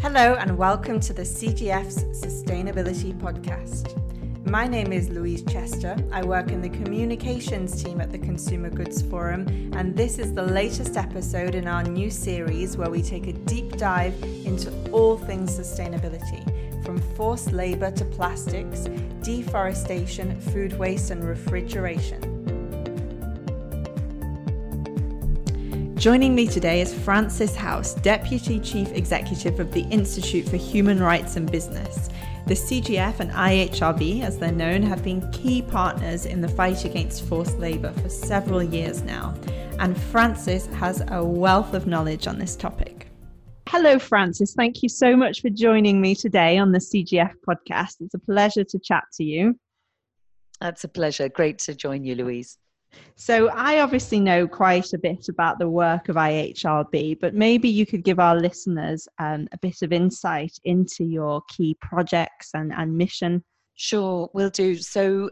Hello and welcome to the CGF's Sustainability Podcast. My name is Louise Chester. I work in the communications team at the Consumer Goods Forum, and this is the latest episode in our new series where we take a deep dive into all things sustainability, from forced labour to plastics, deforestation, food waste and refrigeration. Joining me today is Frances House, Deputy Chief Executive of the Institute for Human Rights and Business. The CGF and IHRB, as they're known, have been key partners in the fight against forced labour for several years now. And Frances has a wealth of knowledge on this topic. Hello, Frances. Thank you so much for joining me today on the CGF podcast. It's a pleasure to chat to you. That's a pleasure. Great to join you, Louise. So I obviously know quite a bit about the work of IHRB, but maybe you could give our listeners a bit of insight into your key projects and mission. Sure, will do. So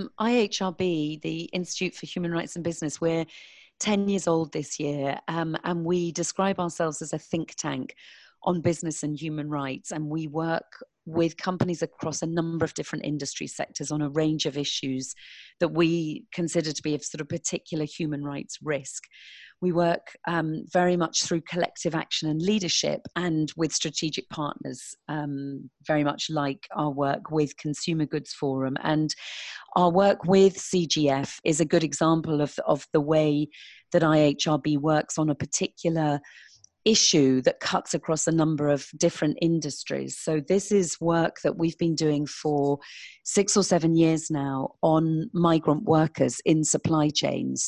IHRB, the Institute for Human Rights and Business, we're 10 years old this year, and we describe ourselves as a think tank on business and human rights, and we work with companies across a number of different industry sectors on a range of issues that we consider to be of sort of particular human rights risk. We work very much through collective action and leadership and with strategic partners, very much like our work with Consumer Goods Forum. And our work with CGF is a good example of the way that IHRB works on a particular issue that cuts across a number of different industries. So this is work that we've been doing for 6 or 7 years now on migrant workers in supply chains,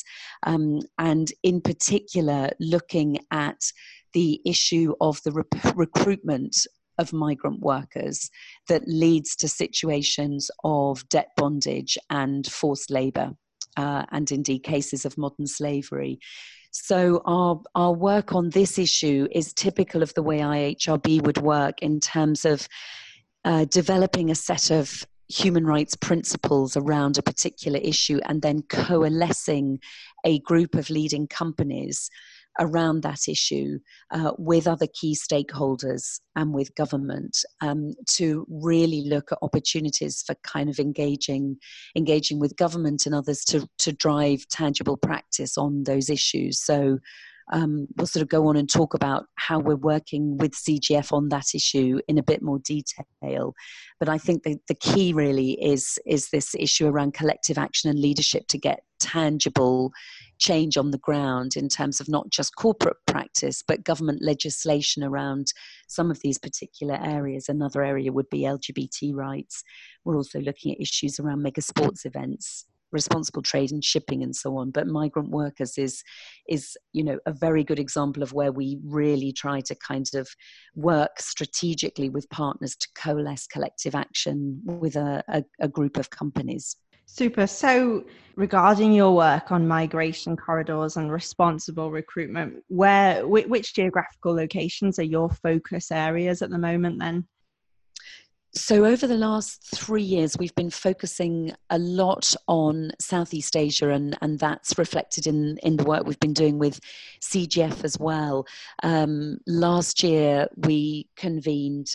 and in particular looking at the issue of the recruitment of migrant workers that leads to situations of debt bondage and forced labour, and indeed cases of modern slavery. So our work on this issue is typical of the way IHRB would work in terms of developing a set of human rights principles around a particular issue and then coalescing a group of leading companies around that issue with other key stakeholders and with government to really look at opportunities for kind of engaging with government and others to drive tangible practice on those issues. So we'll sort of go on and talk about how we're working with CGF on that issue in a bit more detail. But I think the key really is this issue around collective action and leadership to get tangible change on the ground in terms of not just corporate practice, but government legislation around some of these particular areas. Another area would be LGBT rights. We're also looking at issues around mega sports events, responsible trade and shipping and so on. But migrant workers is a very good example of where we really try to kind of work strategically with partners to coalesce collective action with a group of companies. Super. So regarding your work on migration corridors and responsible recruitment, which geographical locations are your focus areas at the moment then? So over the last 3 years, we've been focusing a lot on Southeast Asia, and that's reflected in the work we've been doing with CGF as well. Last year, we convened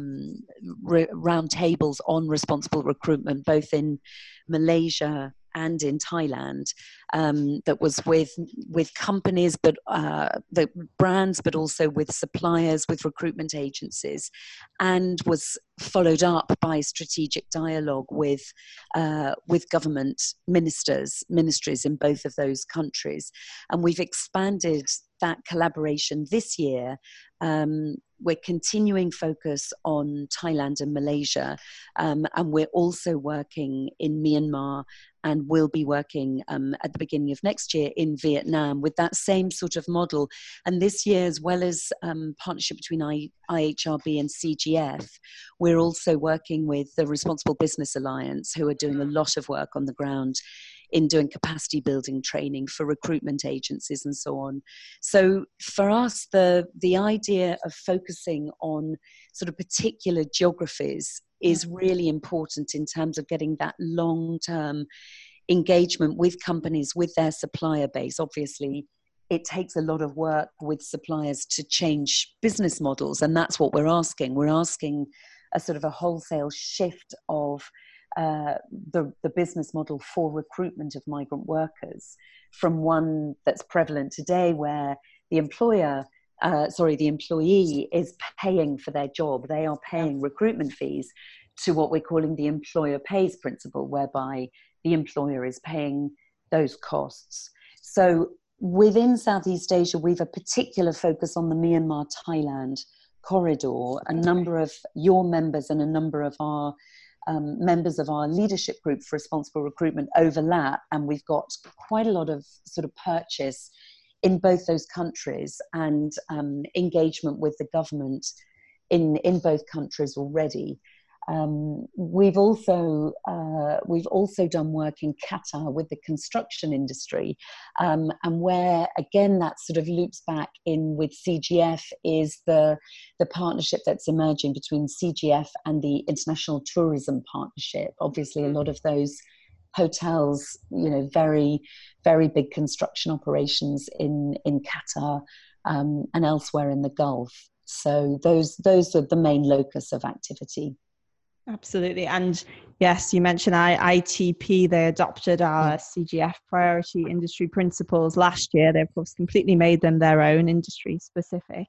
roundtables on responsible recruitment, both in Malaysia and in Thailand, that was with companies, but the brands, but also with suppliers, with recruitment agencies, and was followed up by strategic dialogue with government ministries in both of those countries. And we've expanded that collaboration this year. We're continuing focus on Thailand and Malaysia, and we're also working in Myanmar, and we'll be working at the beginning of next year in Vietnam with that same sort of model. And this year, as well as partnership between IHRB and CGF, we're also working with the Responsible Business Alliance, who are doing a lot of work on the ground in doing capacity building training for recruitment agencies and so on. So for us, the idea of focusing on sort of particular geographies is really important in terms of getting that long-term engagement with companies, with their supplier base. Obviously, it takes a lot of work with suppliers to change business models. And that's what we're asking. We're asking a sort of a wholesale shift of the business model for recruitment of migrant workers from one that's prevalent today where the employee is paying for their job. They are paying recruitment fees, to what we're calling the employer pays principle, whereby the employer is paying those costs. So within Southeast Asia, we've a particular focus on the Myanmar-Thailand corridor. A number of your members and a number of our members of our leadership group for responsible recruitment overlap, and we've got quite a lot of sort of purchase in both those countries and engagement with the government in both countries already. We've also done work in Qatar with the construction industry, and where again that sort of loops back in with CGF is the partnership that's emerging between CGF and the International Tourism Partnership. Obviously, a lot of those hotels, very, very big construction operations in Qatar and elsewhere in the Gulf. So those are the main locus of activity. Absolutely. And yes, you mentioned ITP, they adopted our CGF priority industry principles last year. They, of course, completely made them their own, industry specific.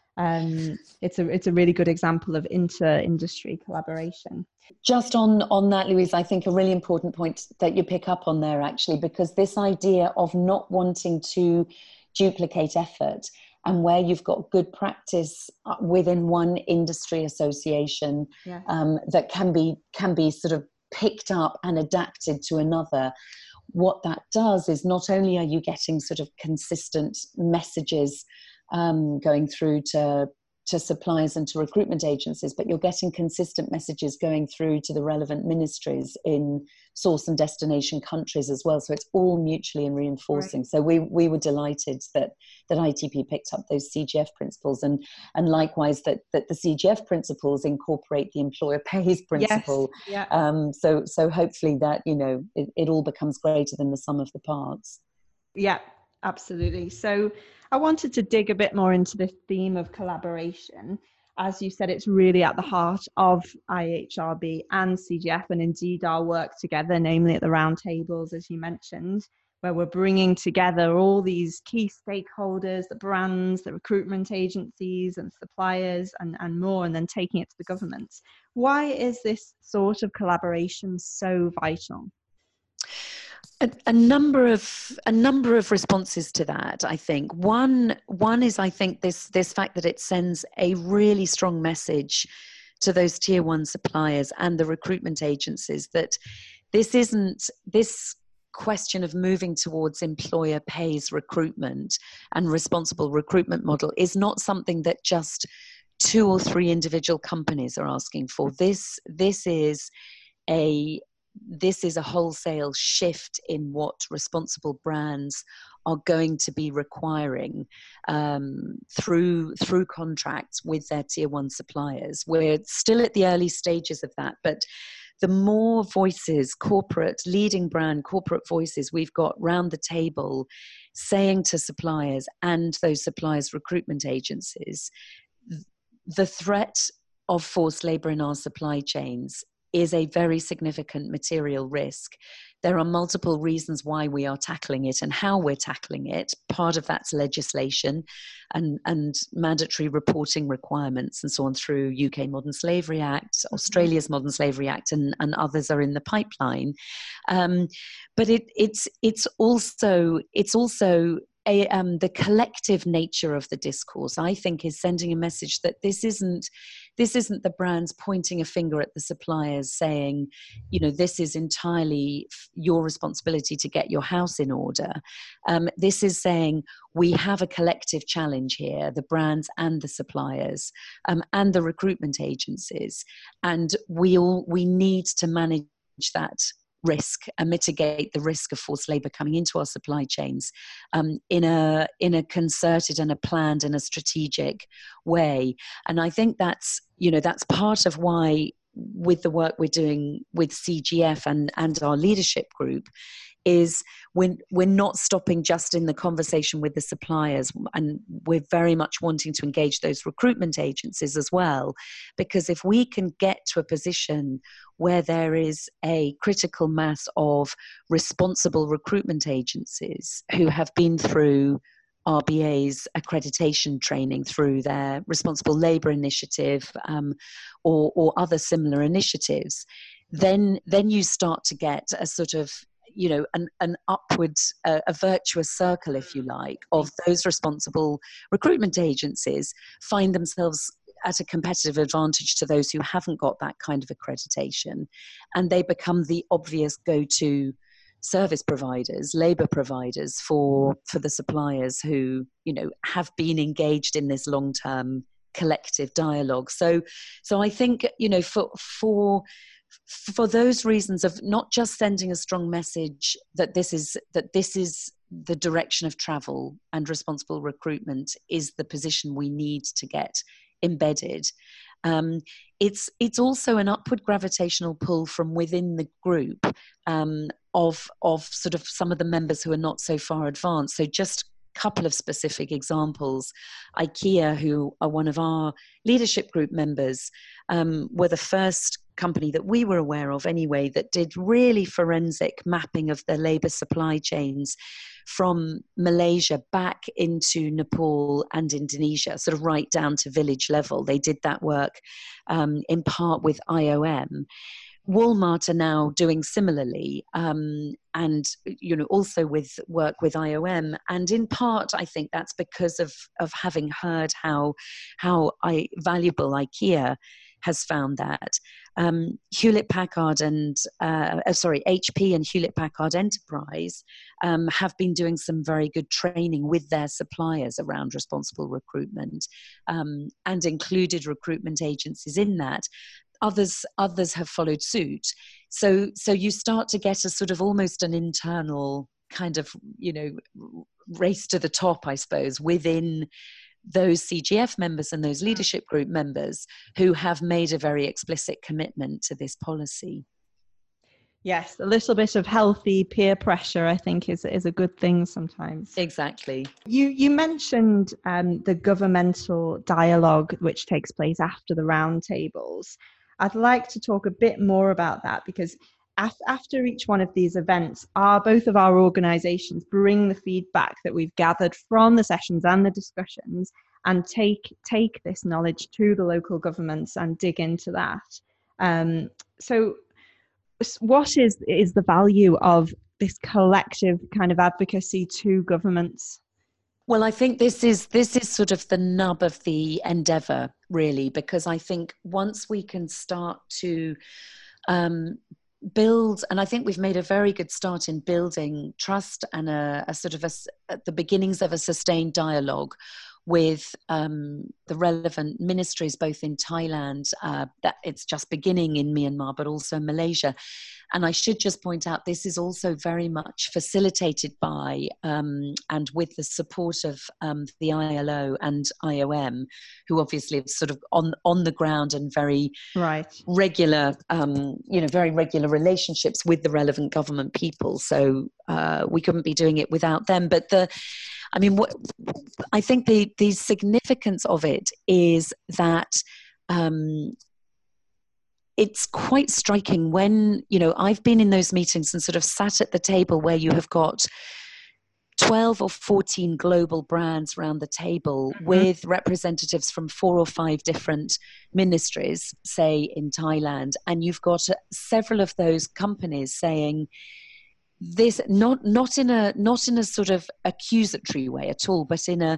It's a really good example of inter-industry collaboration. Just on that, Louise, I think a really important point that you pick up on there, actually, because this idea of not wanting to duplicate effort, and where you've got good practice within one industry association that can be sort of picked up and adapted to another. What that does is not only are you getting sort of consistent messages going through to suppliers and to recruitment agencies, but you're getting consistent messages going through to the relevant ministries in source and destination countries as well. So it's all mutually reinforcing. Right. So we were delighted that ITP picked up those CGF principles, and likewise that the CGF principles incorporate the employer pays principle. Yes. Yeah. So hopefully that, it all becomes greater than the sum of the parts. Yeah, absolutely. So I wanted to dig a bit more into this theme of collaboration. As you said, it's really at the heart of IHRB and CGF, and indeed our work together, namely at the roundtables, as you mentioned, where we're bringing together all these key stakeholders, the brands, the recruitment agencies and suppliers and more, and then taking it to the governments. Why is this sort of collaboration so vital? A number of responses to that, I think. One is, I think, this fact that it sends a really strong message to those tier one suppliers and the recruitment agencies that this question of moving towards employer pays recruitment and responsible recruitment model is not something that just 2 or 3 individual companies are asking for. This is a wholesale shift in what responsible brands are going to be requiring through contracts with their tier one suppliers. We're still at the early stages of that, but the more voices, leading brand corporate voices we've got round the table saying to suppliers and those suppliers' recruitment agencies, the threat of forced labor in our supply chains is a very significant material risk. There are multiple reasons why we are tackling it and how we're tackling it. Part of that's legislation and mandatory reporting requirements and so on through UK Modern Slavery Act, Australia's Modern Slavery Act, and others are in the pipeline. But it's also the collective nature of the discourse, I think, is sending a message that this isn't the brands pointing a finger at the suppliers saying, this is entirely your responsibility to get your house in order. This is saying we have a collective challenge here, the brands and the suppliers and the recruitment agencies, and we need to manage that risk and mitigate the risk of forced labor coming into our supply chains in a concerted and a planned and a strategic way. And I think that's part of why, with the work we're doing with CGF and our leadership group, is we're not stopping just in the conversation with the suppliers, and we're very much wanting to engage those recruitment agencies as well, because if we can get to a position where there is a critical mass of responsible recruitment agencies who have been through RBA's accreditation training through their Responsible Labour Initiative, or other similar initiatives, then you start to get a sort of, an upward, a virtuous circle, if you like, of those responsible recruitment agencies find themselves at a competitive advantage to those who haven't got that kind of accreditation, and they become the obvious go-to service providers, labour providers for the suppliers who, have been engaged in this long-term collective dialogue. So I think, for those reasons of not just sending a strong message that this is the direction of travel, and responsible recruitment is the position we need to get embedded. It's also an upward gravitational pull from within the group, of sort of some of the members who are not so far advanced. So just couple of specific examples. IKEA, who are one of our leadership group members, were the first company that we were aware of anyway that did really forensic mapping of their labour supply chains from Malaysia back into Nepal and Indonesia, sort of right down to village level. They did that work in part with IOM. Walmart are now doing similarly, and also with work with IOM, and in part I think that's because of having heard how valuable IKEA has found that. Hewlett Packard and HP and Hewlett Packard Enterprise have been doing some very good training with their suppliers around responsible recruitment, and included recruitment agencies in that. Others have followed suit. So you start to get a sort of almost an internal kind of, race to the top, I suppose, within those CGF members and those leadership group members who have made a very explicit commitment to this policy. Yes, a little bit of healthy peer pressure, I think, is a good thing sometimes. Exactly. You mentioned the governmental dialogue which takes place after the roundtables. I'd like to talk a bit more about that, because after each one of these events, both of our organisations bring the feedback that we've gathered from the sessions and the discussions, and take this knowledge to the local governments and dig into that. So what is the value of this collective kind of advocacy to governments? Well, I think this is sort of the nub of the endeavour, really, because I think once we can start to build, and I think we've made a very good start in building trust and a sort of at the beginnings of a sustained dialogue with the relevant ministries, both in Thailand, that it's just beginning in Myanmar, but also Malaysia. And I should just point out, this is also very much facilitated by and with the support of the ILO and IOM, who obviously have sort of on the ground and very regular, very regular relationships with the relevant government people. So we couldn't be doing it without them. But I think the significance of it is that it's quite striking when, I've been in those meetings and sort of sat at the table where you have got 12 or 14 global brands around the table with representatives from 4 or 5 different ministries, say in Thailand, and you've got several of those companies saying this, not in a sort of accusatory way at all, but in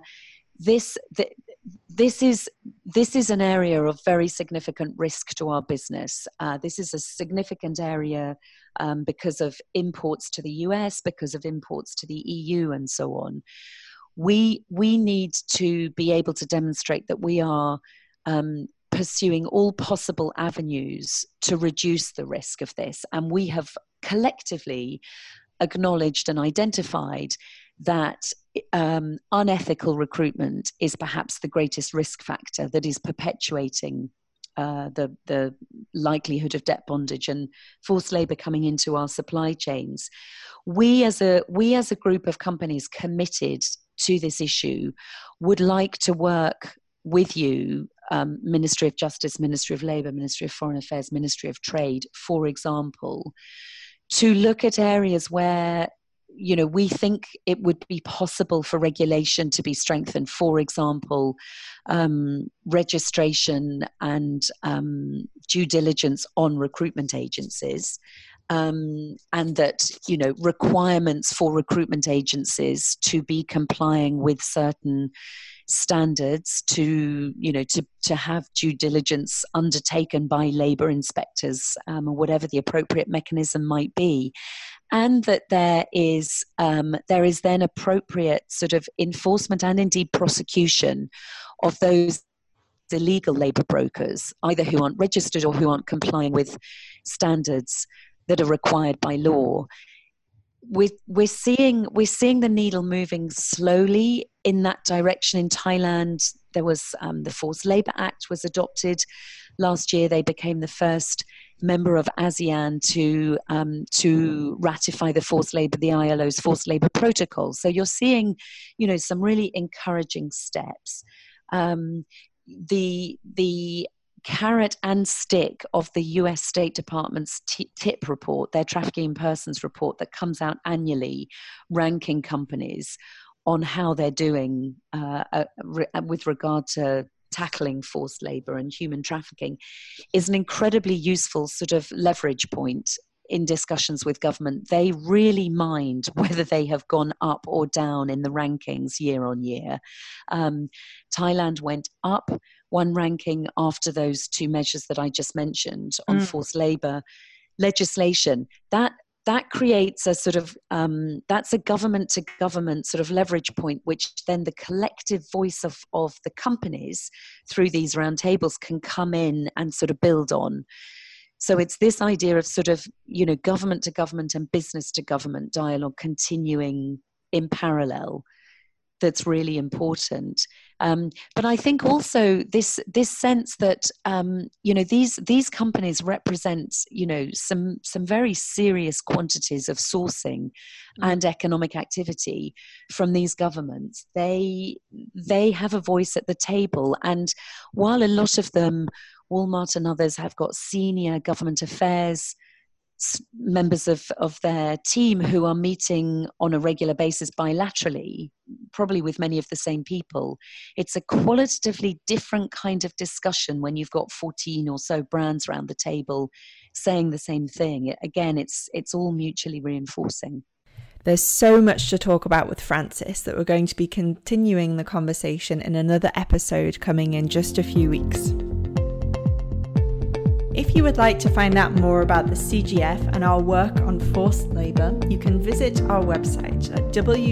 this is an area of very significant risk to our business. This is a significant area because of imports to the US, because of imports to the EU, and so on. We need to be able to demonstrate that we are pursuing all possible avenues to reduce the risk of this, and we have collectively acknowledged and identified that unethical recruitment is perhaps the greatest risk factor that is perpetuating the likelihood of debt bondage and forced labour coming into our supply chains. We as a group of companies committed to this issue would like to work with you, Ministry of Justice, Ministry of Labour, Ministry of Foreign Affairs, Ministry of Trade, for example, to look at areas where we think it would be possible for regulation to be strengthened. For example, registration and due diligence on recruitment agencies, and that requirements for recruitment agencies to be complying with certain standards, to have due diligence undertaken by labour inspectors, or whatever the appropriate mechanism might be. And that there is then appropriate sort of enforcement and indeed prosecution of those illegal labour brokers, either who aren't registered or who aren't complying with standards that are required by law. We're seeing the needle moving slowly in that direction. In Thailand, there was the Forced Labour Act was adopted last year. They became the first member of ASEAN to ratify the ILO's forced labour protocol. So you're seeing, some really encouraging steps. The carrot and stick of the US State Department's TIP report, their trafficking in persons report that comes out annually, ranking companies on how they're doing with regard to tackling forced labour and human trafficking, is an incredibly useful sort of leverage point in discussions with government. They really mind whether they have gone up or down in the rankings year on year. Thailand went up one ranking after those two measures that I just mentioned on forced labour legislation. That creates a sort of, that's a government to government sort of leverage point, which then the collective voice of the companies through these roundtables can come in and sort of build on. So it's this idea of sort of, government to government and business to government dialogue continuing in parallel that's really important. But I think also this sense that these companies represent some very serious quantities of sourcing and economic activity from these governments. They have a voice at the table, and while a lot of them, Walmart and others, have got senior government affairs members of their team who are meeting on a regular basis bilaterally, probably with many of the same people. It's a qualitatively different kind of discussion when you've got 14 or so brands around the table saying the same thing. Again, it's all mutually reinforcing. There's so much to talk about with Frances that we're going to be continuing the conversation in another episode coming in just a few weeks. If you would like to find out more about the CGF and our work on forced labour, you can visit our website at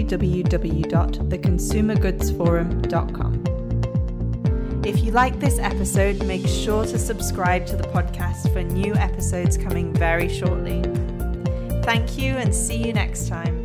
www.theconsumergoodsforum.com. If you like this episode, make sure to subscribe to the podcast for new episodes coming very shortly. Thank you and see you next time.